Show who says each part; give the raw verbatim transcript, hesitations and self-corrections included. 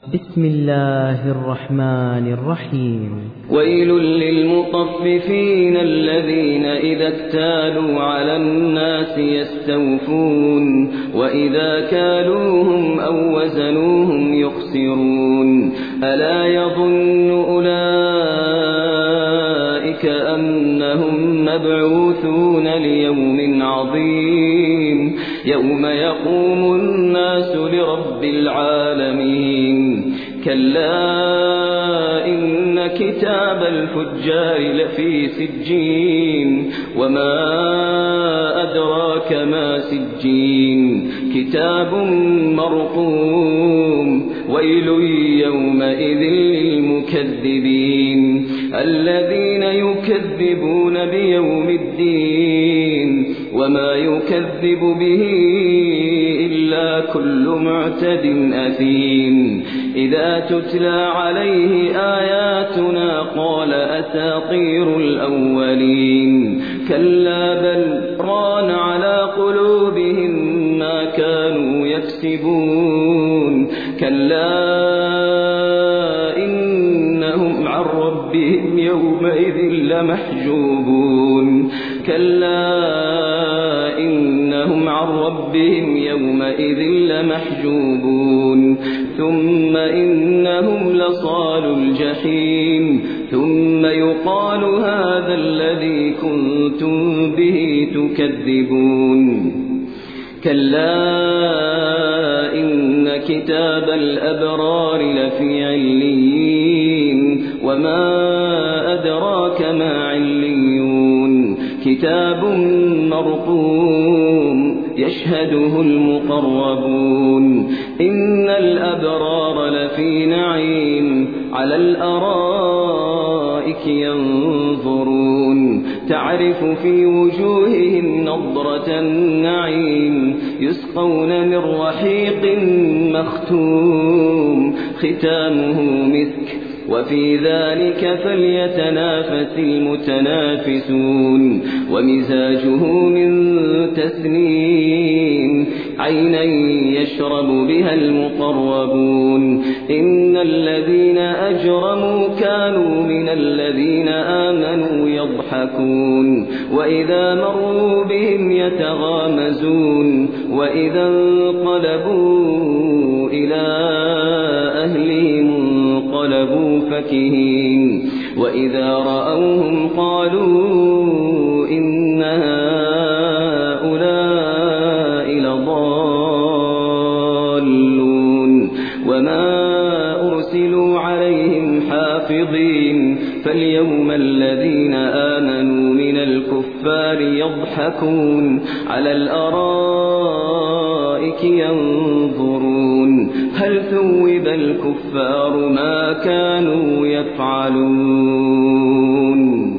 Speaker 1: بسم الله الرحمن الرحيم.
Speaker 2: ويل للمطففين الذين إذا اكتالوا على الناس يستوفون وإذا كالوهم أو وزنوهم يخسرون ألا يظن أولئك أنهم مبعوثون ليوم عظيم يوم يقوم الناس لرب العالمين كلا إن كتاب الفجار لفي سجين وما أدراك ما سجين كتاب مرقوم ويل يومئذ للمكذبين الذين يكذبون بيوم الدين وما يكذب به إلا كل معتد أثيم إذا تتلى عليه آياتنا قال أساطير الأولين كلا بل ران على قلوبهم ما كانوا يكسبون كلا إنهم عن ربهم يومئذ لمحجوبون كلا إنهم عن ربهم يومئذ لمحجوبون ثم إنهم لصال الجحيم ثم يقال هذا الذي كنتم به تكذبون كلا إن كتاب الأبرار لفي عليين وما أدراك ما عليون كتاب مرقوم يشهده المقربون إن الأبرار لفي نعيم على الأرائك ينظرون تعرف في وجوههم نضرة النعيم يسقون من رحيق مختوم ختامه مسك وفي ذلك فليتنافس المتنافسون ومزاجه من تسنيم عينا يشرب بها المقربون إن الذين أجرموا كانوا من الذين آمنوا يضحكون وإذا مروا بهم يتغامزون وإذا انقلبوا إلى أهلهم انقلبوا فكهين وإذا رأوهم قالوا إن هؤلاء لضالون وما أرسلوا عليهم حافظين فاليوم الذين آمنوا من الكفار يضحكون على الأرائك ينظرون هل ثوب الكفار ما كانوا يفعلون.